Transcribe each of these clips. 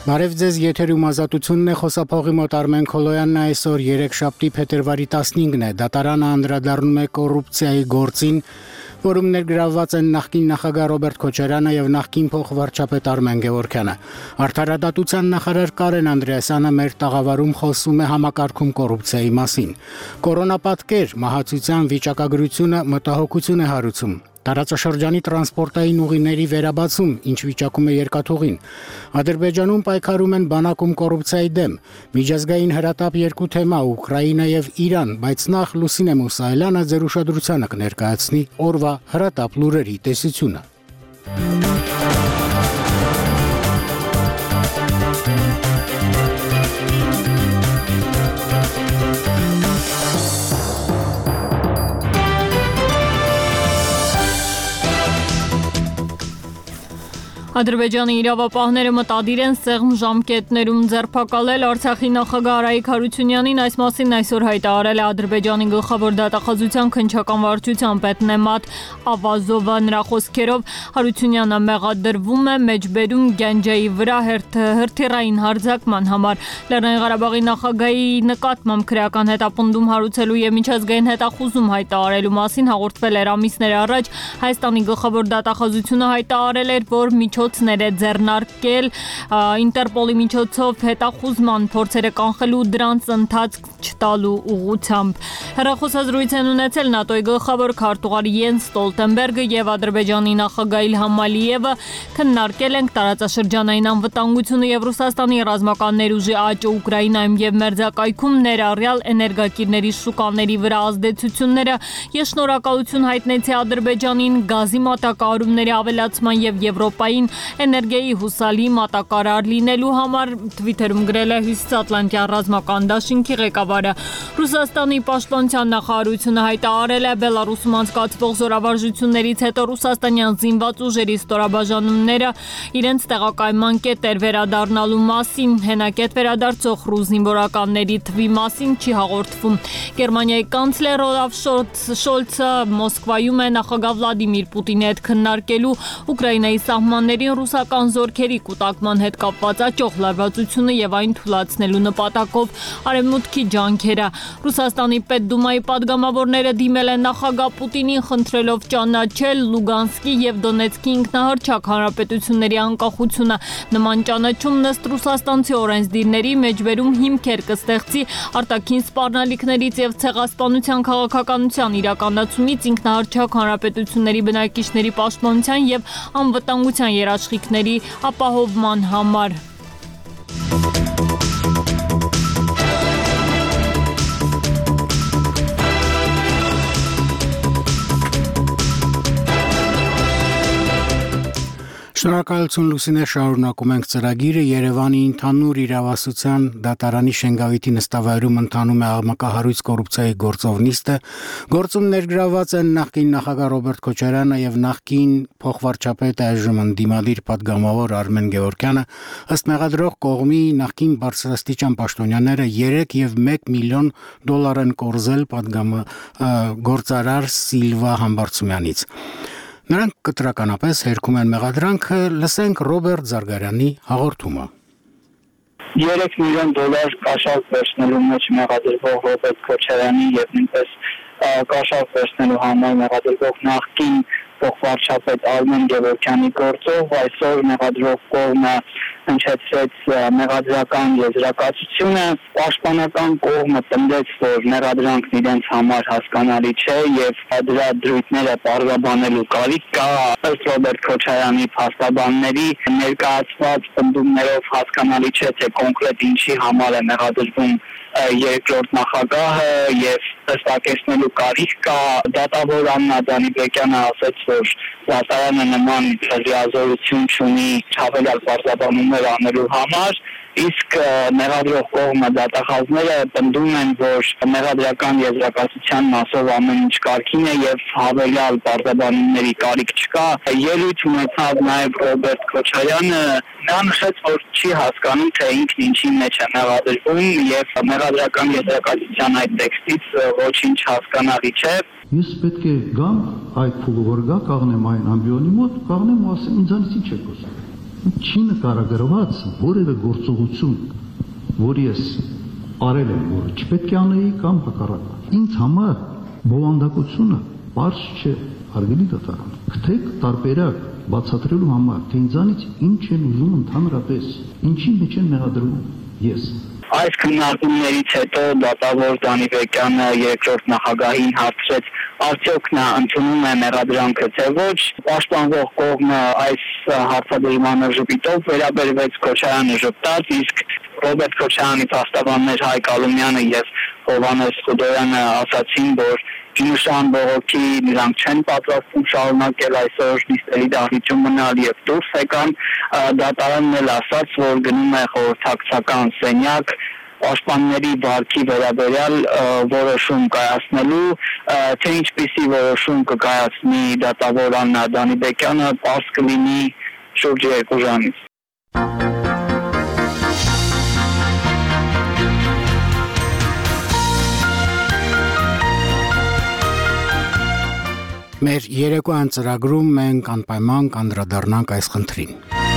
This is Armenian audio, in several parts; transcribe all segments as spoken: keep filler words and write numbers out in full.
Բարև ձեզ, եթերում ազատությունն է, խոսափողի մոտ Արմեն Քոլոյանն է, այսօր երեքշաբթի փետրվարի տասնինգն է, դատարանը անդրադառնում է կոռուպցիայի գործին, որում ներգրավված են նախկին նախագահ Ռոբերտ Քոչարյանը եւ նախկին փոխվարչապետ Արմեն Գևորգյանը։ Արդարադատության նախարար Կարեն Անդրեասյանը մեր տաղավարում խոսում է համակարգում կոռուպցիայի մասին։ Կորոնապատկեր, մահացության վիճակագրությունը մտահոգություն է հարուցում։ Տարածաշրջանի տրանսպորտային ուղիների վերաբացում, ինչ վիճակում է երկաթուղին։ Ադրբեջանում պայքարում են բանակում կոռուպցիայի դեմ։ Միջազգային հրատապ երկու թեմա՝ Ուկրաինա եւ Իրան, բայց նախ Լուսինե Մուսայելյանը ձեր ուշադրությանը կներկայացնի օրվա հրատապ լուրերի տեսությունը։ Ադրբեջանի իրավապահները մտադիր են սեղմ ժամկետներում ձերբակալել Արցախի նախագահ Արայիկ Հարությունյանին, այս մասին այսօր հայտարարել է Ադրբեջանի գլխավոր դատախազության քննչական վարչության պետ Նեմատ Ավազովը։ Նրա խոսքերով Հարությունյանը մեղադրվում է մեջբերում Գանջայի վրա հրթիռային հարձակման համար։ Լեռնային Ղարաբաղի նախագահի նկատմամբ քրեական հետապնդում հարուցելու եւ միջազգային հետախուզում հայտարարելու մասին հաղորդվել էր ամիսներ առաջ։ Հայաստանի գլխավոր դատախազությունը հայտարարել էր, որ միջոց ներ է ձեռնարկել Ինտերպոլի միջոցով հետախուզման փորձերը կանխելու դրանց ընթացք չտալու ուղղությամբ։ Հեռախոսազրույց են ունեցել ՆԱՏՕ-ի գլխավոր քարտուղար Յենս Ստոլտենբերգը եւ Ադրբեջանի նախագահ Իլհամ Ալիևը, քննարկել են տարածաշրջանային անվտանգությունը եւ Ռուսաստանի ռազմական ներուժի աճը Ուկրաինայում եւ մերձակայքում, ներառյալ էներգակիրների շուկաների վրա ազդեցությունները։ Ես շնորհակալություն հայտնեցի Ադրբեջանին գազի մատակարարումների ավելացման եւ Եվրոպային էներգիայի հուսալի մատակարար լինելու համար, Twitter-ում գրել է Հյուսիսատլանտյան ռազմական դաշինքի ղեկավարը։ Ռուսաստանի պաշտպանության նախարարությունը հայտարարել է Բելարուսում անցկացվող զորավարժություններից հետո ռուսաստանյան զինված ուժերի ստորաբաժանումները իրենց տեղակայման կետեր վերադառնալու մասին, հենակետ վերադարձող ռուս զինվորականների թվի մասին չի հաղորդվում։ Գերմանիայի կանցլեր Օլաֆ Շոլցը Մոսկվայում է նախագահ Վլադիմիր Պուտինի հետ քննարկելու Ուկրաինայի սահմաններին ռուսական զորքերի կուտակման հետ կապված աճող լարվածությունը եւ այն թույլատնելու նպատակով արևմուտքի ջանքերը։ Ռուսաստանի Պետդումայի падգամավորները դիմել են նախագահ Պուտինին, խնդրելով ճանաչել Լուգանսկի եւ Դոնեցկի ինքնահռչակ հանրապետությունների անկախությունը։ Նման ճանաչումն ըստ ռուսաստանցի օրենսդիրների մեջբերում հիմքեր կստեղծի արտաքին սպառնալիքներից եւ ցեղասպանության քաղաքականության իրականացումից ինքնահռչակ հանրապետությունների բնակիչների պաշտպանության եւ անվտանգության երաշխիքների ապահովման համար։ Շնորհակալություն Լուսինե, շարունակում ենք ծրագիրը։ Երևանի ընդհանուր իրավասության դատարանի Շենգավիթի նստավայրում ընթանում է աղմկահարույց կոռուպցիայի գործով նիստը։ Գործում ներգրավված են նախկին նախագահ Ռոբերտ Քոչարյանը եւ նախկին փոխվարչապետ այժմ ընդդիմադիր падգամավոր Արմեն Գևորգյանը։ Ըստ մեղադրող կողմի նախկին բարձրաստիճան պաշտոնյաները երեք եւ մեկ միլիոն դոլար են կորզել падգամը գործարար Սիլվա Համբարձումյանից։ Նրանք կտրականապես հերքում են մեղադրանքը, լսենք Ռոբերտ Զարգարյանի հաղորդումը։ երեք միլիոն դոլար կաշառք վերցնելու մեջ մեղադրվող Ռոբերտ Քոչարյանի եւ նույնպես կաշառք վերցնելու համար մեղադրվող նախկին փոխվարչապետ Արմեն Գևորգյանի գործով այսօր մեղադրող կողմը հնչեցրեց մեղադրական եզրակացությունը։ Պաշտպանական կողմը պնդեց, որ մեղադրանքն իրենց համար հասկանալի չէ եւ դրա դրույթները պարզաբանելու կարիք կա։ Ըստ Ռոբերտ Քոչարյանի փաստաբանների ներկայացված պնդումներով հասկանալի չէ, թե կոնկրետ ինչի համար է մեղադրվում երկրորդ նախագահը եւ հստակեցնելու կարիք կա։ Դատավոր Աննա Դանիբեկյանը ասաց, որ դատարանը նման լիազորություն չունի հավելյալ պարզաբանումներ անելու համար, իսկ մեղադրող կողմը դատախազները պնդում են, որ մեղադրական եզրակացության մասով ամեն ինչ կարգին է եւ հավելյալ պարզաբանումների կարիք չկա։ Ելույթ ունեցավ նաեւ Ռոբերտ Քոչարյանը, նա նշեց, որ չի հասկանում, թե ինքն ինչի մեջ է մեղադրվում եւ մեղադրական եզրակացության այդ տեքստից ոչինչ հասկանալի չէ։ Ես պետք է գամ այդ փուլը որ գա, կաղնեմ այն ամբիոնի մոտ, կաղնեմ ու ասեմ ինձանից ինչ է կոստում։ Չի նկարագրված որևէ գործողություն, որ ես արել եմ, որ չպետք է անեի կամ հակառակը։ Ինձ համար բովանդակությունը բարձ չէ, հարգելի դատարան։ Գտեք տարբերակ բացատրելու համար, թե ինձանից ինչ են ուզում ընդհանրապես, ինչի մեջ են մեղադրվում ես։ Այս քննարկումներից հետո դատավոր Դանի Բեկյանը երկրորդ նախագահին հարցրեց, արդյոք նա ընդունում է մեղադրանքը թե ոչ։ Պաշտպանվող կողմը այս հարցադրմանը ժպիտով վերաբերվեց, Քոչարյանը ժպտաց, իսկ Ռոբերտ Քոչարյանի փաստաբաններ Հայկ Ալումյանը եւ Հովհաննես Խուդոյանը ասացին, որ Գինուշան բողոքի նրանք չեն պատրաստվում շարունակել այսօր նիստերի դահլիճում մնալ եւ դուրս եկան։ Դատարանն էլ ասաց, որ գնում է խորհրդակցական սենյակ պաշտպանների վարքի վերաբերյալ որոշում կայացնելու, թե ինչպիսի որոշում կկայացնի դատավոր Աննա Դանիբեկյանը, պարզ կլինի շուրջ երկու ժամից։ Մեր երեկոյան ծրագրում մենք անպայման կանդրադառնանք այս խնդրին։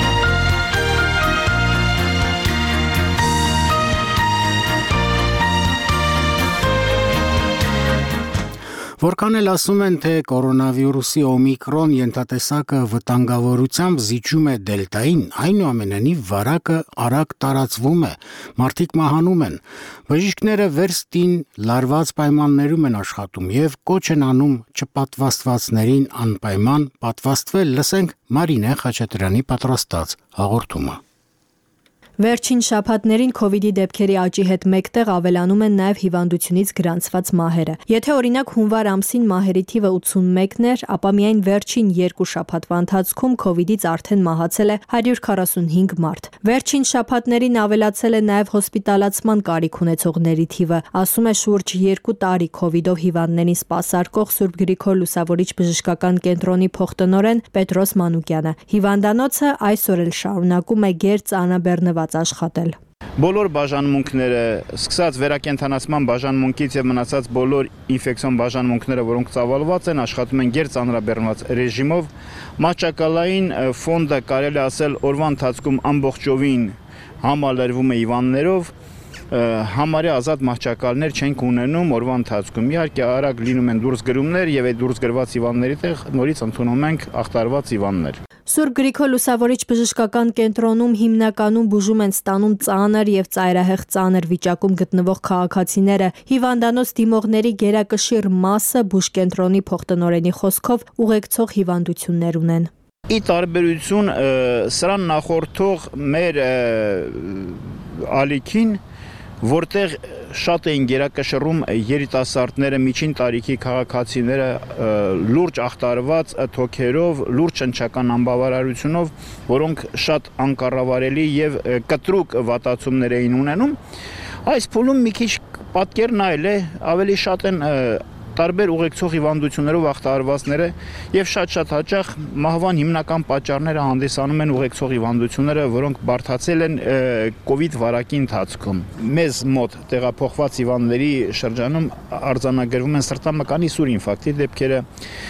Որքան էլ ասում են, թե կորոնավիրուսի օմիկրոն ենթատեսակը վտանգավորությամբ զիջում է դելտային, այնուամենայնիվ վարակը արագ տարածվում է, մարդիկ մահանում են, բժիշկները վերստին լարված պայմաններում են աշխատում եւ կոչ են անում չպատվաստվածներին անպայման պատվաստվել, լսենք Մարինե Խաչատրյանի պատրաստած հաղորդումը։ Վերջին շաբաթներին քովիդի դեպքերի աճի հետ մեկտեղ ավելանում են նաև հիվանդությունից գրանցված մահերը։ Եթե օրինակ հունվար ամսին մահերի թիվը ութսունմեկն էր, ապա միայն վերջին երկու շաբաթվա ընթացքում քովիդից արդեն մահացել է հարյուր քառասունհինգ մարդ։ Վերջին շաբաթներին ավելացել է նաև հոսպիտալացման կարիք ունեցողների թիվը, ասում է շուրջ երկու տարի քովիդով հիվանդներին սպասարկող Սուրբ Գրիգոր Լուսավորիչ բժշկական կենտրոնի փոխտնօրեն Պետրոս Մանուկյանը։ Հիվանդանոցը այսօր էլ շարունակում է գերծանրաբեռնված աշխատել։ Բոլոր բաժանմունքները, սկսած վերակենդանացման բաժանմունքից եւ մնացած բոլոր ինֆեկցիոն բաժանմունքները, որոնք ծավալված են, աշխատում են գերծանրաբեռնված ռեժիմով։ Մահճակալային ֆոնդը կարելի ասել օրվա ընթացքում ամբողջովին համալրվում է հիվանդներով, համարյա ազատ մահճակալներ չենք ունենում օրվա ընթացքում։ Իհարկե արագ լինում են դուրս գրումներ եւ այդ դուրս գրված հիվանդների տեղ նորից ընդունում ենք ախտարված հիվանդներ։ Սուրբ Գրիգոր Լուսավորիչ բժշկական կենտրոնում հիմնականում բուժում են ստանում ծանր եւ ծայրահեղ ծանր վիճակում գտնվող քաղաքացիները։ Հիվանդանոց դիմողների գերակշիռ մասը բուժկենտրոնի փոխտնօրենի խոսքով ուղեկցող հիվանդություններ ունեն։ Ի տարբերություն սրան նախորդող մեր ալիքին, որտեղ շատ էին գերակշռում երիտասարդները, միջին տարիքի քաղաքացիները լուրջ ախտարված թոքերով, լուրջ ճնշական անբավարարությունով, որոնք շատ անկառավարելի եւ կտրուկ վատացումներ էին ունենում, այս փուլում մի քիչ պատկերն այլ է, ավելի շատ են տարբեր ուղեկցող հիվանդություններով ախտարվածները եւ շատ-շատ հաճախ մահվան հիմնական պատճառները հանդիսանում են ուղեկցող հիվանդությունները, որոնք բարդացել են կովիդ վարակի ընթացքում։ Մեզ մոտ տեղափոխված հիվանդների շրջանում արձանագրվում են սրտամկանի սուր ինֆարկտի դեպքերը,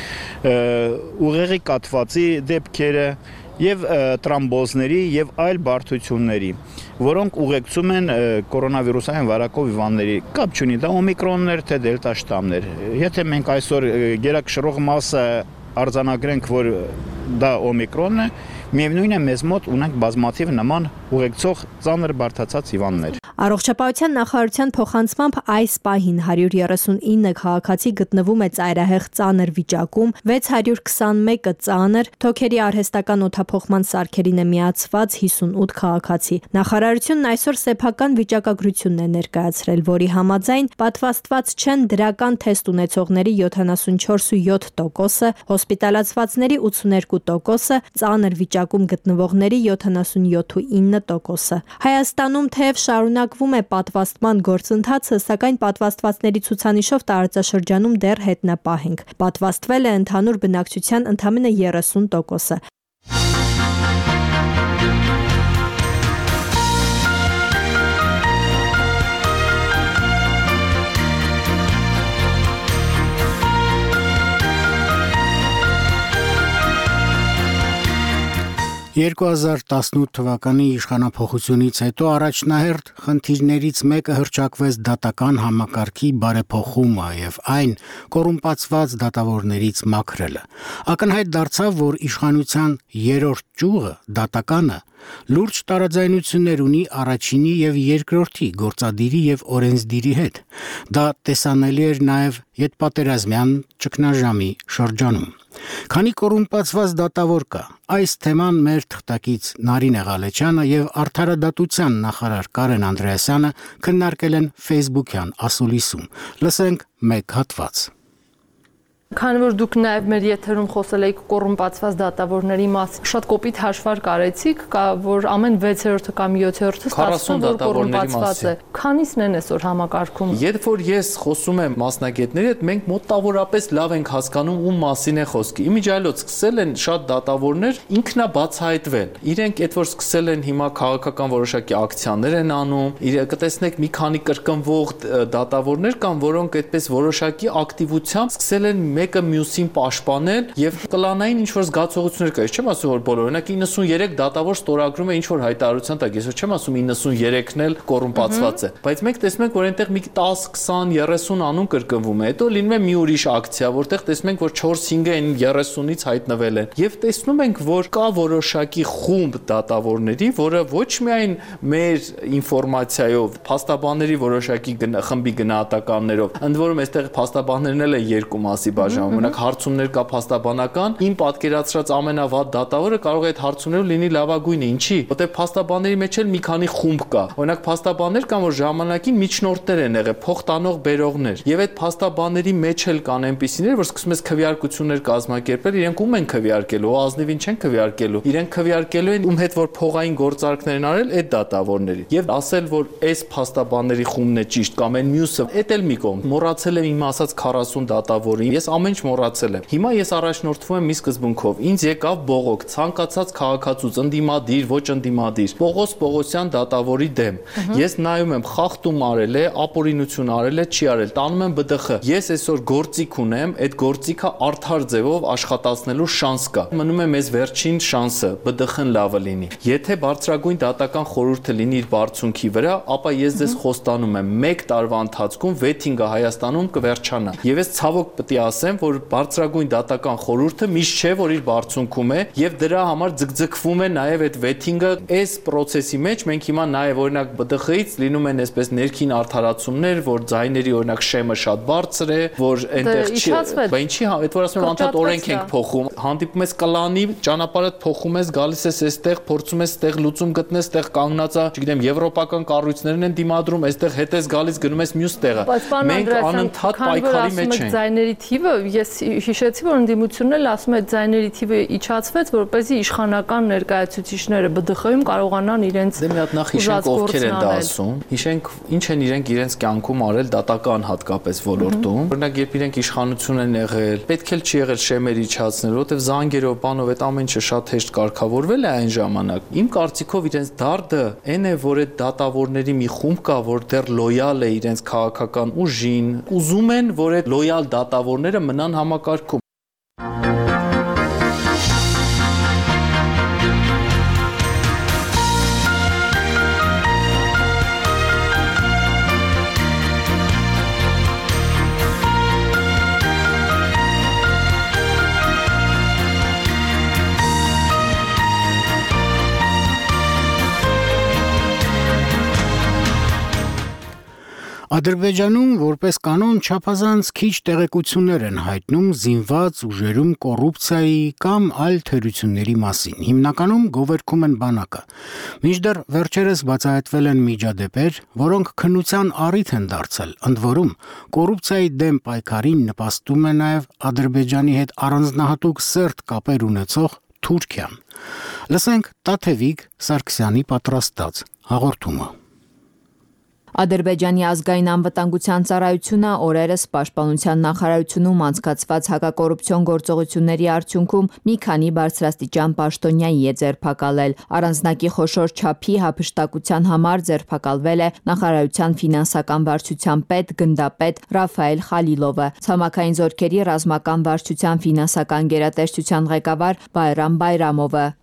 ուղեղի կաթվածի դեպքերը եւ տրամբոզների եւ այլ բարդությունների, որոնք ուղեկցում են կորոնավիրուսային վարակով հիվանդների։ Կապ չունի դա օմիկրոններ թե դելտա շտամներ։ Եթե մենք այսօր գերակշռող մասը արձանագրենք, որ դա օմիկրոնն է, միևնույն է մեզ մոտ ունենք բազմաթիվ նման ուղեկցող ծանր բարդացած հիվանդներ։ Առողջապահության նախարարության փոխանցմամբ այս պահին հարյուր երեսունինը քաղաքացի գտնվում է ծայրահեղ ծանր վիճակում, վեց հարյուր քսանմեկը ծանր, թոքերի արհեստական օդափոխման սարքերին է միացված հիսունութ քաղաքացի։ Նախարարությունն այսօր սեփական վիճակագրությունն է ներկայացրել, որի համաձայն պատվաստված չեն դրական թեստ ունեցողների յոթանասունչորսույոթ տոկոսը, հոսպիտալացվածների ութսուներկու տոկոսը, ծանր վիճակում գտնվողների յոթանասունյոթինը տոկոսը։ Հայաստանում թեև շարունակվում է պատվաստման գործընթացը, սակայն պատվաստվածների ցուցանիշով տարածաշրջանում դեռ հետնապահ ենք։ Պատվաստվել է ընդհանուր բնակչության ընդամենը երեսուն տոկոսը։ երկու հազար տասնութ թվականի իշխանափոխությունից հետո առաջնահերթ խնդիրներից մեկը հռչակվեց դատական համակարգի բարեփոխումը եւ այն կոռումպացված դատավորներից մաքրելը։ Ակնհայտ դարձավ, որ իշխանության երրորդ ճյուղը դատականը լուրջ տարաձայնություններ ունի առաջինի եւ երկրորդի գործադիրի եւ օրենսդիրի հետ։ Դա տեսանելի էր նաեւ հետպատերազմյան ճգնաժամի շրջանում։ Քանի կոռումպացված դատավոր կա, այս թեման մեր թղթակից Նարինե Ղալեչյանը եւ Արդարադատության նախարար Կարեն Անդրեասյանը քննարկել են Facebook-յան ասուլիսում։ Լսենք մեկ հատված։ Քանի որ դուք նաև մեր եթերում խոսել եք կոռումպացված դատավորների մասին, շատ կոպիտ հաշվար կարեցիք, կա որ ամեն վեցերորդը կամ յոթերորդը ստացվում որ կոռումպացված է։ Քանիսն են այսօր համակարգում։ Երբ որ ես խոսում եմ մասնագետների հետ, մենք մոտավորապես լավ ենք հասկանում ում մասին է խոսքը։ Իմիջիայլոց սկսել են շատ դատավորներ ինքնաբացահայտվել։ Իրենք այդ որ սկսել են հիմա քաղաքական որոշակի ակցիաներ են անում, իրենք կտեսնեք մի քանի կրկնվող դատավորներ կան, որոնք այդպես որոշակի ակտիվությամբ սկսել են մեկը մյուսին պաշտպանել եւ կլանային ինչ որ զգացողություններ կա։ Ես չեմ ասում որ բոլոր, օրինակ իննսունյերեք դատավոր ստորագրում է ինչ որ հայտարարության տակ, ես չեմ ասում իննսունյերեքն էլ կոռումպացված է, բայց մենք տեսնում ենք որ այնտեղ մի տասը, քսան, երեսուն անուն կրկնվում է, հետո լինում է մի ուրիշ ակցիա, որտեղ տեսնում ենք որ չորս-հինգը այն երեսունից հայտնվել են եւ տեսնում ենք որ կա որոշակի խումբ դատավորների, որը ոչ միայն մեր ինֆորմացիայով, փաստաբանների որոշակի խմբի գնահատականներով, ընդ որում այստեղ փաստաբաններն էլ են երկու մասի Օրինակ հարցումներ կա փաստաբանական, իմ պատկերացրած ամենավատ դատավորը կարող է այդ հարցումներով լինի լավագույնը, ինչի, որտեղ փաստաբանների մեջ էլ մի քանի խումբ կա։ Օրինակ փաստաբաններ կան, որ ժամանակին միջնորդներ են եղել, փոխտանող բերողներ, եւ այդ փաստաբանների մեջ էլ կան այնպիսիներ, որ սկսում ես քվեարկություններ կազմակերպել, իրենք ում են քվեարկելու, ազնիվին չեն քվեարկելու, իրենք քվեարկելու են ում հետ որ փողային գործարքներ են արել այդ դատավորների։ Եվ ասել, որ այս փաստաբանների խումբն է ճիշտ կամ այն մյուսը, այդ էլ մի կողմ։ Մոռացել եմ իմ ասած քառասուն դատավորի, ես ամեն ինչ մոռացել եմ։ Հիմա ես առաջնորդվում եմ մի սկզբունքով։ Ինձ եկավ բողոք, ցանկացած քաղաքացուց ընդդիմադիր, ոչ ընդդիմադիր, Պողոս Պողոսյան դատավորի դեմ։ Ես նայում եմ, խախտում արել է, ապօրինություն արել է, չի արել, տանում եմ ԲԴԽ։ Ես այսօր գործիք ունեմ, այդ գործիքը արդար ձևով աշխատացնելու շանս կա։ Մնում է մեզ վերջին շանսը, ԲԴԽ-ն լավը լինի։ Եթե բարձրագույն դատական խորհուրդը լինի իր բարձունքի վրա, ապա ես ձեզ խոստանում եմ, մեկ տարվա ընթացքում վեթինգը Հայաստանում կվերջանա։ Եվ ես ցավոք պետք է ասեմ, որ բարձրագույն դատական խորհուրդը միշտ չէ որ իր բարձունքում է եւ դրա համար ձգձգվում է նաեւ այդ վեթինգը այս process-ի մեջ մենք հիմա նաեւ օրինակ ԲԴԽ-ից լինում են այսպես ներքին արդարացումներ որ ձայների օրինակ շեմը շատ բարձր է որ այնտեղ չի բա ինչի այդ որ ասում եմ անդադ օրենք ենք փոխում հանդիպում ես կլանի ճանապարհդ փոխում ես գալիս ես այստեղ փորձում ես այստեղ լուծում գտնես այստեղ կանգնածա չգիտեմ եվրոպական կառույցներն են դիմադրում այստեղ հետ ես գալիս գնում ես մյուս տեղը մենք անընդհատ պայքարի մեջ ենք ձայների թիվը ես հիշեցի որ ընդդիմությունն էլ ասում է ձայների թիվը իջացվեց որպեսզի իշխանական ներկայացուցիչները ԲԴԽ-ում կարողանան իրենց դե մի հատ նախ հիշենք ովքեր են դա ասում հիշենք ինչ են իրենք իրենց կյանքում արել դատական հատկապես ոլորտում օրինակ երբ իրենք իշխանություն են եղել պետք էլ չի եղել շեմեր իջացնել որովհետև զանգերով բանով այդ ամեն ինչը շատ հեշտ կարգավորվել է այն ժամանակ իմ կարծիքով իրենց դարդը այն է որ այդ դատավորների մի խումբ կա որ դեռ լոյալ է իրենց քաղաքական ուժին ուզում են որ այդ լոյալ դատավորները մնան համակարգում Ադրբեջանում որպես կանոն չափազանց քիչ տեղեկություններ են հայտնում զինված ուժերում կոռուպցիայի կամ այլ թերությունների մասին։ Հիմնականում գովերգում են բանակը։ Մինչդեռ վերջերս բացահայտվել են միջադեպեր, որոնք քննության առիթ են դարձել։ Ընդ որում, կոռուպցիայի դեմ պայքարին նպաստում է նաև Ադրբեջանի հետ առանձնահատուկ սերտ կապեր ունեցող Թուրքիան։ Լսենք Տաթևիկ Սարգսյանի պատրաստած հաղորդումը։ Ադրբեջանի ազգային անվտանգության ծառայությունը օրերս Պաշտպանության նախարարությունում անցկացված հակակոռուպցիոն գործողությունների արդյունքում մի քանի բարձրաստիճան պաշտոնյայի է ձերբակալել։ Առանձնակի խոշոր չափի հափշտակության համար ձերբակալվել է նախարարության ֆինանսական վարչության պետ գնդապետ Ռաֆայել Խալիլովը, ցամաքային զորքերի ռազմական վարչության ֆինանսական գերատեսչության ղեկավար Բայրամ Բայրամովը,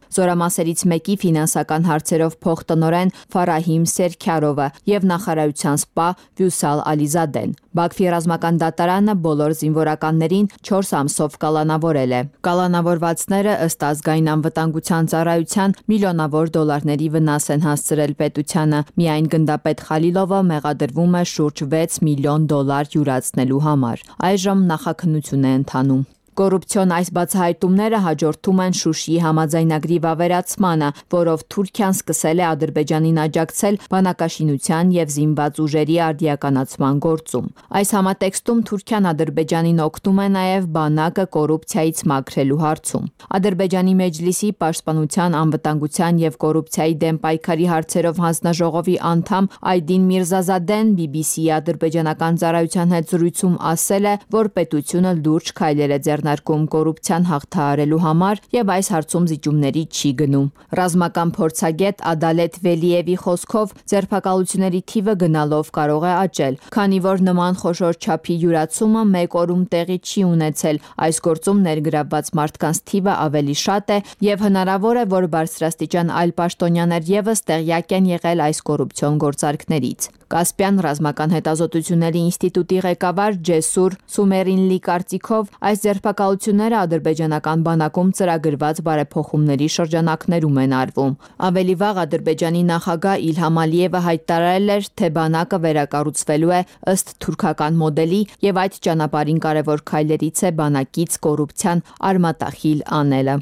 Զորամասերից մեկի ֆինանսական հարցերով փոխտնօրեն Ֆարահիմ Սերքարովը եւ նախարարության սպա Վյուսալ Ալիզադեն։ Բաքվի ռազմական դատարանը բոլոր զինվորականներին չորս ամսով կալանավորել է։ Կալանավորվածները ըստ ազգային անվտանգության ծառայության միլիոնավոր դոլարների վնաս են հասցրել պետությանը։ Միայն գնդապետ Խալիլովը մեղադրվում է շուրջ վեց միլիոն դոլար յուրացնելու համար։ Այժմ նախաքննություն է ընթանում։ Կոռուպցիոն այս բացահայտումները հաջորդում են Շուշիի համաձայնագրի վավերացմանը, որով Թուրքիան սկսել է Ադրբեջանին աջակցել բանակաշինության եւ զինված ուժերի արդիականացման գործում։ Այս համատեքստում Թուրքիան Ադրբեջանին օգնում է նաեւ բանակը կոռուպցիայից մաքրելու հարցում։ Ադրբեջանի Մեջլիսի պաշտպանության, անվտանգության եւ կոռուպցիայի դեմ պայքարի հարցերով հանձնաժողովի անդամ Այդին Միրզազադեն բի բի սի-ի ադրբեջանական ծառայության հետ զրույցում ասել է, որ պետությունը լուրջ քայլեր է ձեռնարկում կոռուպցիան հաղթահարելու համար եւ այս հարցում զիջումների չի գնում։ Ռազմական փորձագետ Ադալետ Վելիևի խոսքով ձերբակալությունների թիվը գնալով կարող է աճել, քանի որ նման խոշոր չափի յուրացումը մեկ օրում տեղի չի ունեցել։ Այս գործում ներգրավված մարդկանց թիվը ավելի շատ է եւ հնարավոր է, որ բարձրաստիճան այլ պաշտոնյաներ եւս տեղյակ են եղել այս կոռուպցիոն գործարքներից։ Կասպյան ռազմական հետազոտությունների ինստիտուտի ղեկավար Ջեսուր Սումերինլի կարծիքով այս ձերբակալությունները ադրբեջանական բանակում ծրագրված բարեփոխումների շրջանակներում են արվում։ Ավելի վաղ Ադրբեջանի նախագահ Իլհամ Ալիևը հայտարարել էր, թե բանակը վերակառուցվելու է ըստ թուրքական մոդելի եւ այդ ճանապարհին կարևոր քայլերից է բանակից կոռուպցիան արմատախիլ անելը։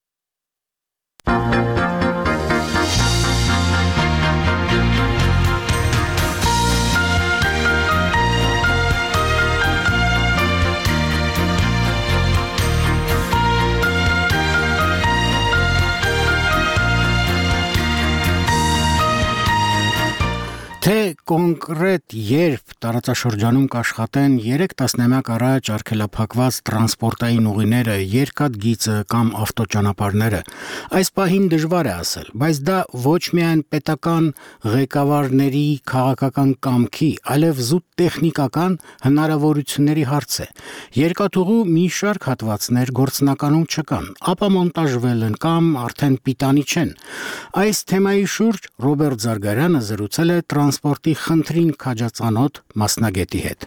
Թե կոնկրետ երբ տարածաշրջանում կաշխատեն երեք տասնամյակ առաջ արգելափակված տրանսպորտային ուղիները, երկաթգիծը կամ ավտոճանապարհները, այս պահին դժվար է ասել, բայց դա ոչ միայն պետական ղեկավարների քաղաքական կամքի, այլև զուտ տեխնիկական հնարավորությունների հարց է։ Երկաթուղու մի շարք հատվածներ գործնականում չկան, ապա մոնտաժվել են կամ արդեն պիտանի չեն։ Այս թեմայի շուրջ Ռոբերտ Զարգարյանը զրուցել է տրանսպորտի խնդրին քաջածանոթ մասնագետի հետ։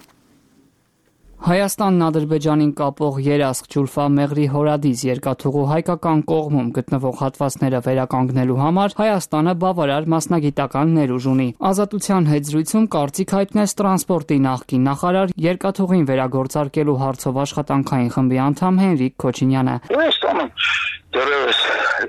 Հայաստանն Ադրբեջանին կապող երասխ Ջուլֆա-Մեղրի հորադիս երկաթուղու հայկական կողմում գտնվող հատվածները վերականգնելու համար Հայաստանը բավարար մասնագիտական ներուժ ունի։ Ազատության հետ զրույցում կարծիք հայտնեց տրանսպորտի նախկին նախարար, երկաթուղին վերագործարկելու հարցով աշխատանքային խմբի անդամ Հենրիկ Քոչինյանը։ Հայաստանը դեռևս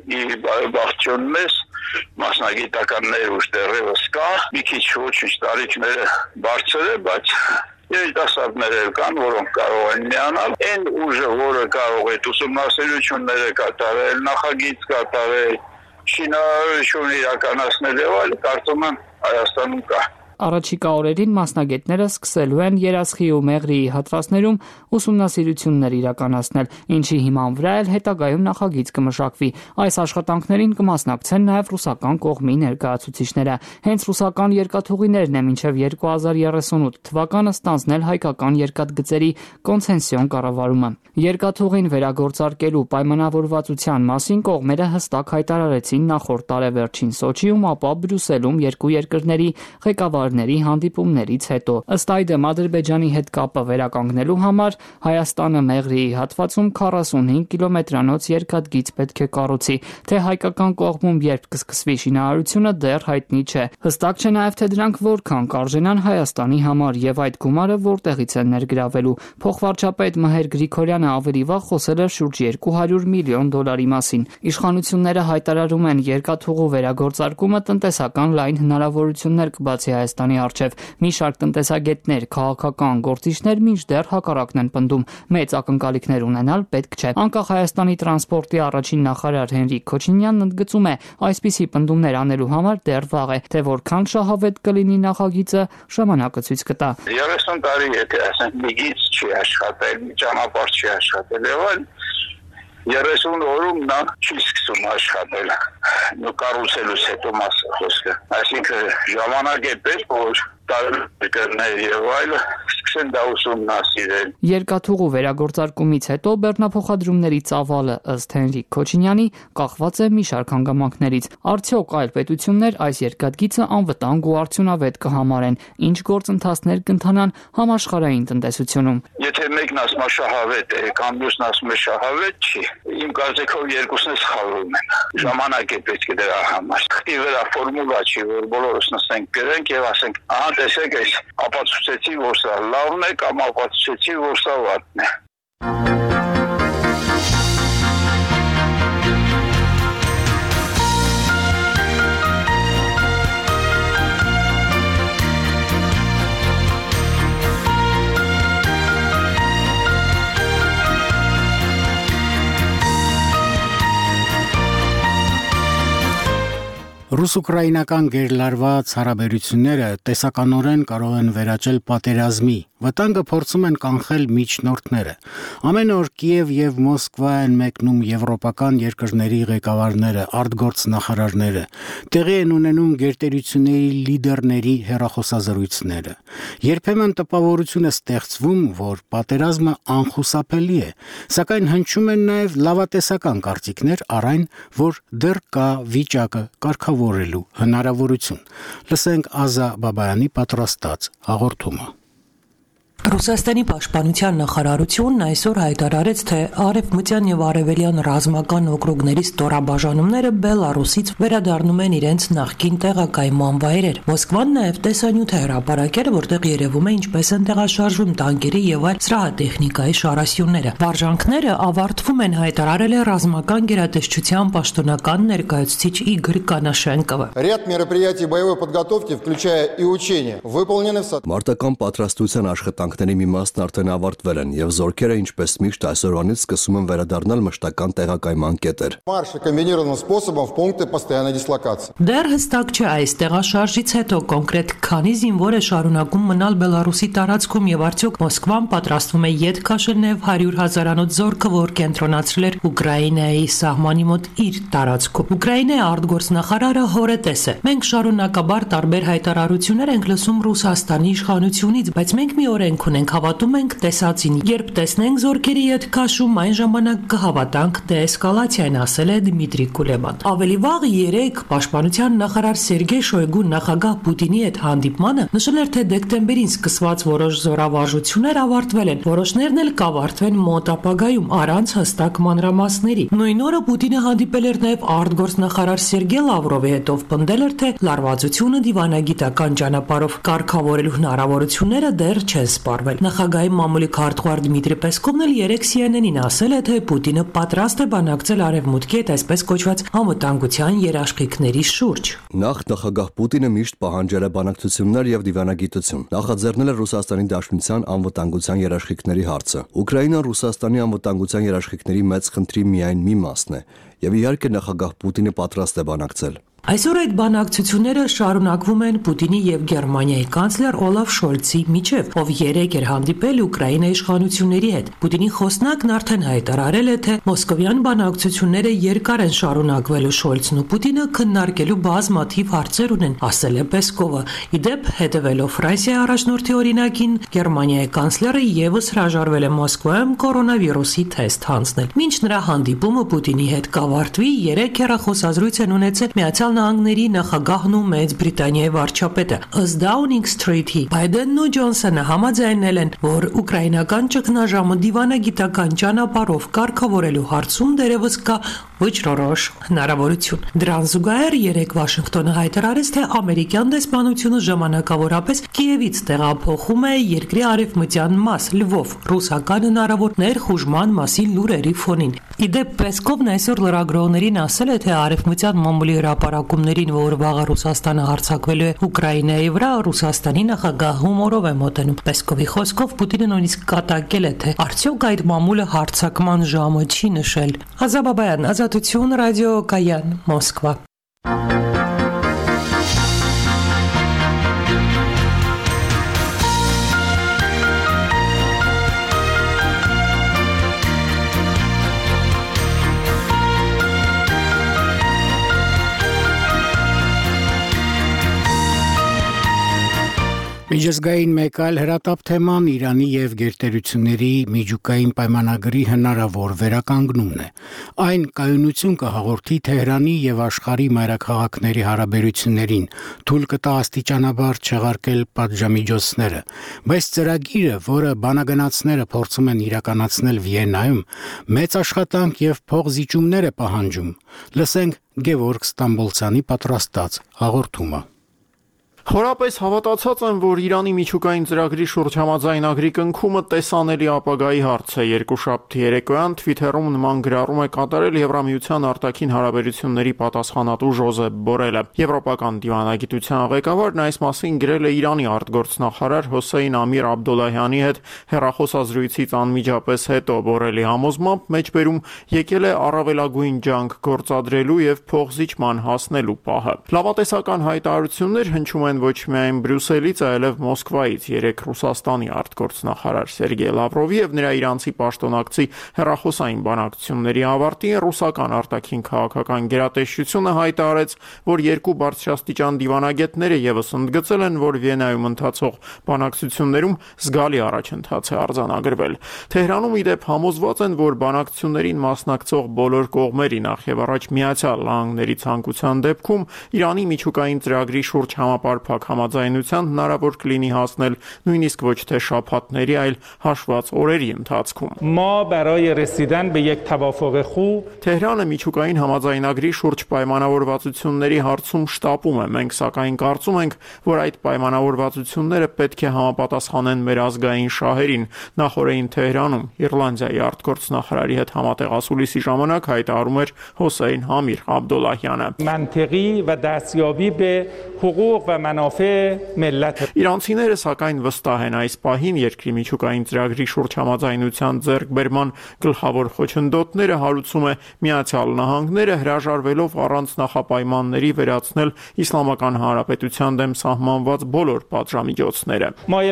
բախտյուն մեզ մասնագիտական ներուժ դեռևս կա, մի քիչ ոչինչ տարիքները բարձր է, բայց երիտասարդներ կան, որոնք կարող են միանալ, այն ուժը, որը կարող է ուսումնասիրությունները կատարել, նախագիծ կատարել, շինարարություն իրականացնել եւ այլ, կարծում եմ Հայաստանում կա։ Առաջիկա օրերին մասնագետները սկսելու են երասխի ու Մեղրիի հատվածներում ուսումնասիրություններ իրականացնել, ինչի հիման վրա էլ հետագայում նախագիծ կմշակվի։ Այս աշխատանքներին կմասնակցեն նաև ռուսական կողմի ներկայացուցիչները։ Հենց ռուսական երկաթուղիներն է մինչև երկու հազար երեսունութ թվականը ստանձնել հայկական երկաթգծերի կոնցեսիոն կառավարումը։ Երկաթուղին վերագործարկելու պայմանավորվածության մասին կողմերը հստակ հայտարարեցին նախորդ տարեվերջին Սոչիում, ապա Բրյուսելում երկու երկրների ղեկավարների հանդիպումներից հետո։ Ըստ այդմ Ադրբեջանի հետ կապը վերականգնելու համար Հայաստանը Մեղրիի հատվածում քառասունհինգ կիլոմետրանոց երկաթգիծ պետք է կառուցի, թե հայկական կողմում երբ կսկսվի շինարարությունը դեռ հայտնի չէ։ Հստակ չէ նաև թե դրանք որքան կարժենան Հայաստանի համար եւ այդ գումարը որտեղից են ներգրավելու։ Փոխվարչապետ Մհեր Գրիգորյանը ավելի վաղ խոսել էր շուրջ երկու հարյուր միլիոն դոլարի մասին։ Իշխանությունները հայտարարում են երկաթուղու վերագործարկումը տնտեսական լայն հնարավորություններ կբացի Հայաստանի առջև։ Մի շարք տնտեսագետներ, քաղաքական գործիչներ մինչդեռ հակառակն են պնդում։ Մեծ ակնկալիքներ ունենալ պետք չէ։ Անկախ Հայաստանի տրանսպորտի առաջին նախարար Հենրիկ Քոչինյանն ընդգծում է, այսպիսի պնդումներ անելու համար դեռ վաղ է, թե որքան շահավետ կլինի նախագիծը, ժամանակը ցույց կտա։ երեսուն տարի եթե ասենք մի գիծ չի աշխատել, մի ճանապարհ չի աշխատել, եւ այլ երեսուն օրում նա չի սկսում աշխատել։ Նո կառուցելուց հետո մասը խոսքը։ Այսինքն ժամանակ է պետք, որ տարբերներ եւ այլը սկսեն դա ուսումնասիրել։ Երկաթուղու վերագործարկումից հետո բեռնափոխադրումների ծավալը ըստ Հենրիկ Քոչինյանի կախված է մի շարք հանգամանքներից։ Արդյոք այլ պետություններ այս երկաթգիծը անվտանգ ու արդյունավետ կհամարեն, ինչ գործընթացներ կընթանան համաշխարհային տնտեսությունում։ Եթե մեկն ասում է շահավետ է, կամ մյուսն ասում է շահավետ չի, իմ կարծիքով երկուսն է սխալվում են։ Ժամանակ է պետք է դրա համար։ Ի վրա ֆորմուլա չի, որ բոլորս նստենք գրենք եւ ասենք, ահա տեսեք, այս ապացուցեցի, որ սա լավն է կամ ապացուցեցի, որ սա վատն է։ Ռուս-ուկրաինական գերլարված հարաբերությունները տեսականորեն կարող են վերաճել պատերազմի, վտանգը փորձում են կանխել միջնորդները։ Ամեն օր Կիև եւ Մոսկվա են մեկնում եվրոպական երկրների ղեկավարները, արտգործնախարարները, տեղի են ունենում գերտերությունների լիդերների հեռախոսազրույցները։ Երբեմն տպավորություն է ստեղծվում, որ պատերազմը անխուսափելի է, սակայն հնչում են նաեւ լավատեսական կարծիքներ առ այն, որ դեռ կա վիճակը կարգավորելու հնարավորություն։ Լսենք Ազա Բաբայանի պատրաստած հաղորդումը։ Ռուսաստանի պաշտպանության նախարարությունն այսօր հայտարարեց, թե արևմտյան եւ արևելյան ռազմական օկրուգների ստորաբաժանումները Բելարուսից վերադառնում են իրենց նախկին տեղակայման վայրեր։ Մոսկվան նաեւ տեսանյութ է հրապարակել, որտեղ երևում է ինչպես են տեղաշարժվում տանկերի եւ այլ զրահատեխնիկայի շարասյունները։ Վարժանքները ավարտվում են, հայտարարել է ռազմական գերատեսչության պաշտոնական ներկայացուցիչ Իգոր Կանաշենկովը։ Ряд мероприятий боевой подготовки, включая и учения, выполнены в соответствии Մարտական պատրաստության աշխատանքների մի մասն արդեն ավարտվել են եւ զորքերը ինչպես միշտ այսօրվանից սկսում են վերադառնալ մշտական տեղակայման կետեր։ Марш комбинированным способом в пункты постоянной дислокации։ Դեռ հստակ չէ այս տեղաշարժից հետո կոնկրետ քանի զինվոր է շարունակում մնալ Բելարուսի տարածքում եւ արդյոք Մոսկվան պատրաստվում է ետ քաշել նաեւ հարյուր հազարանոց զորքը, որ կենտրոնացրել էր Ուկրաինայի սահմանի մոտ իր տարածքում։ Ուկրաինայի արտգործնախարարը հորետես է։ Մենք շարունակաբար տարբեր հայտարարություններ ենք լսում Ռուսաստանի իշխանությունից, բայց մենք մի օր ունենք, հավատում ենք տեսածին, երբ տեսնենք զորքերի հետ քաշում, այն ժամանակ կհավատանք դեէսկալացիային, ասել է Դմիտրի Կուլեբան։ Ավելի վաղ երեկ պաշտպանության նախարար Սերգեյ Շոյգուն նախագահ Պուտինի հետ հանդիպմանը նշել էր, թե դեկտեմբերին սկսված որոշ զորավարժություններ ավարտվել են, որոշներն էլ կավարտվեն մոտ ապագայում առանց հստակ մանրամասների։ Նույն օրը Պուտինը հանդիպել էր նաև արտգործնախարար Սերգեյ Լավրովի հետ, ով պնդել էր, թե լարվածությունը դիվանագիտական ճանապարհով կարգավորելու հնարավորությունները դեռ չեն սպառվել։ Նախագահի մամուլի քարտուղար Դմիտրի Պեսկովն էլ երեկ C N N-ին ասել է, թե Պուտինը պատրաստ է բանակցել արևմուտքի հետ այսպես կոչված անվտանգության երաշխիքների շուրջ։ Նախ նախագահ Պուտինը միշտ պահանջել է բանակցություններ եւ դիվանագիտություն։ Նախաձեռնել է Ռուսաստանի Դաշնության անվտանգության երաշխիքների հարցը։ Ուկրաինան Ռուսաստանի անվտանգության երաշխիքների մեծ խնդրի միայն մի մասն է, եւ իհարկե նախագահ Պուտինը պատրաստ է բանակցել։ Այսօր այդ բանակցությունները շարունակվում են Պուտինի եւ Գերմանիայի կանցլեր Օլաֆ Շոլցի միջև, ով երեկ էր հանդիպել Ուկրաինայի իշխանությունների հետ։ Պուտինի խոսնակն արդեն հայտարարել է, թե մոսկովյան բանակցությունները երկար են շարունակվելու, Շոլցն ու Պուտինը քննարկելու բազմաթիվ հարցեր ունեն, ասել է Պեսկովը։ Իդեպ, հետևելով Ֆրանսիայի առաջնորդի օրինակին, Գերմանիայի կանցլերը եւս հրաժարվել է Մոսկվայում կորոնավիրուսի թեստ հանձնել։ Մինչ նրա հանդիպումը Պուտինի հետ կավարտվի, երեք հեռախոսազրույց են ունեցել Միացյալ Նահանգների նախագահն ու Մեծ Բրիտանիայի վարչապետը։ Ըստ Downing Street-ի Բայդենն ու Ջոնսոնը համաձայնել են, որ ուկրաինական ճգնաժամը դիվանագիտական ճանապարհով կարգավորելու հարցում դերևս կա վճռորոշ հնարավորություն։ Դրան զուգահեռ երեկ Վաշինգտոնը հայտարարեց, թե ամերիկյան դեսպանությունը ժամանակավորապես Կիևից տեղափոխում է երկրի արևմտյան մաս Լվով ռուսական հնարավոր ներխուժման մասին լուրերի ֆոնին։ Իդեպ Պեսկովն այսօր լրագրողներին ասել է, թե արևմտյան մամուլի հրապարակումներին, որ վաղը Ռուսաստանը հարձակվելու է Ուկրաինայի վրա, Ռուսաստանի նախագահ հումորով է մոտենում։ Պեսկովի խոսքով Պուտինը նույնիսկ կատակել է, թե արդյոք այդ մամուլը հարձակման ժամը չի նշել։ Ազա Բաբայան, Ազատություն, ռադիո Կայան, Մոսկվա։ Միջազգային մեկ այլ հրատապ թեման Իրանի եւ գերտերությունների միջուկային պայմանագրի հնարավոր վերականգնումն է։ Այն կայունություն կհաղորդի Թեհրանի եւ աշխարհի մայրաքաղաքների հարաբերություններին, թույլ կտա աստիճանաբար չեղարկել պատժամիջոցները, բայց ծրագիրը, որը բանագնացները փորձում են իրականացնել Վիեննայում, մեծ աշխատանք եւ փողզիջումներ է պահանջում։ Լսենք Գևորգ Ստամբոլցյանի պատրաստած հաղորդումը։ Խորապես հավատացած եմ, որ Իրանի միջուկային ծրագրի շուրջ համաձայնագրի կնքումը տեսանելի ապագայի հարց է։ Երկուշաբթի երեկոյան Twitter-ում նման գրառում է կատարել Եվրամիության արտաքին հարաբերությունների պատասխանատու Ժոզեփ Բորելը։ Եվրոպական դիվանագիտության ղեկավարն այս մասին գրել է Իրանի արտգործնախարար Հոսեյն Ամիր Աբդոլլահյանի հետ հեռախոսազրույցից անմիջապես հետո։ Բորելի համոզմամբ մեջբերում եկել է առավելագույն ջանք գործադրելու եւ փողզիջման հասնելու պահը։ Լավատեսական հայտարարություններ հնչում ոչ միայն Բրյուսելից, այլև Մոսկվայից։ Երեկ Ռուսաստանի արտգործնախարար Սերգեյ Լավրովի եւ նրա իրանցի պաշտոնակցի հեռախոսային բանակցությունների ավարտին ռուսական արտաքին քաղաքական գերատեսչությունը հայտարարեց, որ երկու բարձրաստիճան դիվանագետները եւս ընդգծել են, որ Վիեննայում ընթացող բանակցություններում զգալի առաջընթաց է արձանագրվել։ Թեհրանում ի դեպ համոզված են, որ բանակցություններին մասնակցող բոլոր կողմերի, նախ եւ առաջ Միացյալ Նահանգների ցանկության դեպքում Իրանի միջուկային ծրագրի շուրջ համապար փակ համաձայնության հնարավոր կլինի հասնել նույնիսկ ոչ թե շաբաթների, այլ հաշված օրերի ընթացքում։ Թեհրանը միջուկային համաձայնագրի շուրջ պայմանավորվածությունների հարցում շտապում է։ Մենք սակայն կարծում ենք, որ այդ պայմանավորվածությունները պետք է համապատասխանեն մեր ազգային շահերին։ Նախորդին Թեհրանում Իռլանդիայի արտգործնախարարի հետ համատեղ ասուլիսի ժամանակ հայտարարում էր Հոսեյն Ամիր Աբդոլլահյանը։ Մանտեղի و دستیابی به حقوق و Իրանցիները սակայն վստահ են այս պահին երկրի միջուկային ծրագրի շուրջ համաձայնության ձեռքբերման գլխավոր խոչընդոտները հարուցում է Միացյալ Նահանգները, հրաժարվելով առանց նախապայմանների վերացնել Իսլամական Հանրապետության դեմ սահմանված բոլոր պատժամիջոցները։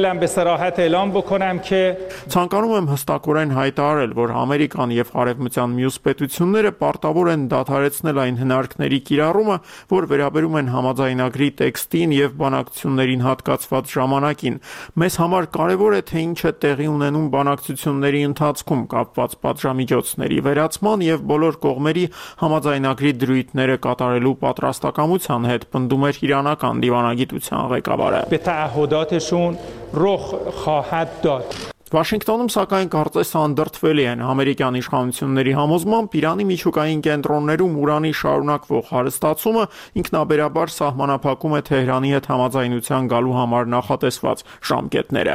Ցանկանում եմ հստակորեն հայտարարել, որ Ամերիկան եւ Արևմտյան մյուս պետությունները պարտավոր են դադարեցնել այն հնարքների կիրառումը, որ վերաբերում են համաձայնագրի տեքստին եւ բանակցություններին հատկացված ժամանակին։ Մեզ համար կարևոր է, թե ինչ է տեղի ունենում բանակցությունների ընթացքում կապված պատժամիջոցների վերացման եւ բոլոր կողմերի համաձայնագրի դրույթները կատարելու պատրաստակամության հետ, պնդում էր իրանական դիվանագիտության ղեկավարը։ Վաշինգտոնում սակայն կարծես անդրդվելի են ամերիկյան իշխանությունների համոզմամբ Իրանի միջուկային կենտրոններում ուրանի շարունակվող հարստացումը ինքնաբերաբար սահմանափակում է Թեհրանի հետ համաձայնության գալու համար նախատեսված ժամկետները։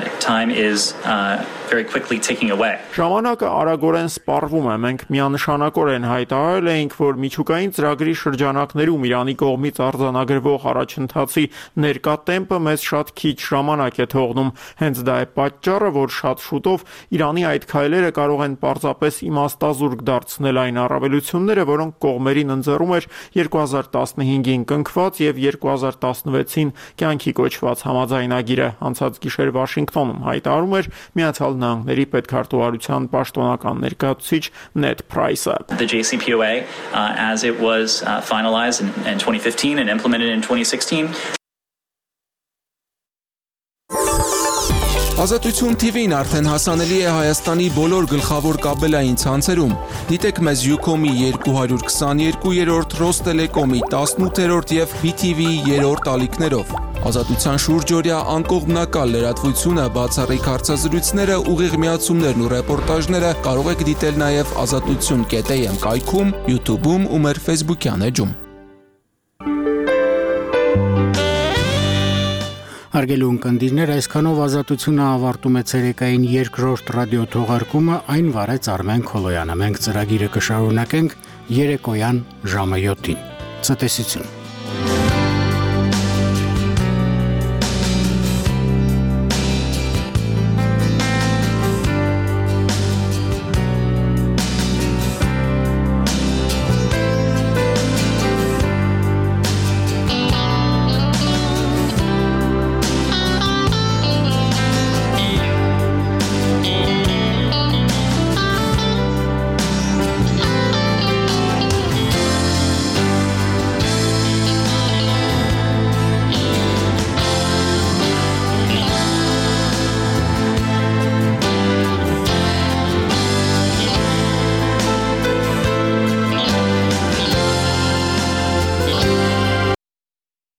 Ժամանակը արագորեն սպառվում է։ Մենք միանշանակորեն հայտարարել էինք, որ միջուկային ծրագրի շրջանակներում Իրանի կողմից արձանագրվող առաջընթացի ներկա տեմպը մեզ շատ քիչ ժամանակ է թողնում։ Հենց դա է պատճառը, որ շատ շուտով Իրանի այդ քայլերը կարող են պարզապես իմաստազուրկ դարձնել այն առավելությունները, որոնք կողմերին ընձեռում էր երկու հազար տասնհինգին կնքված եւ երկու հազար տասնվեցին կյանքի կոչված համաձայնագիրը։ Անցած գիշեր Վաշինգտոնում հայտարարում էր Միացյալ Նահանգների պետքարտուղարության պաշտոնական ներկայացուցիչ Նեդ Փրայսը։ The J C P O A uh, as it was uh, finalized in, in twenty fifteen and implemented in twenty sixteen. Ազատություն T V-ն արդեն հասանելի է Հայաստանի բոլոր գլխավոր կաբելային ցանցերում։ Դիտեք մեզ Ucom-ի երկու հարյուր քսաներկուերորդ, Ռոստելեկոմի տասնութերորդ եւ B T V-ի երրորդ ալիքներով։ Ազատության շուրջօրյա անկողմնակալ լրատվությունը, բացառիկ հարցազրույցները, ուղիղ միացումներն ու ռեպորտաժները կարող եք դիտել նաեւ ազատություն կետ A M կայքում, YouTube-ում ու մեր Facebook-յան էջում։ Հարգելի ունկնդիրներ, այսքանով ազատությունը ավարտում է ցերեկային երկրորդ ռադիո թողարկումը, այն վարեց Արմեն Քոլոյանը։ Մենք ծրագիրը կշարունակենք երեկոյան ժամը յոթին։ Ցտեսություն։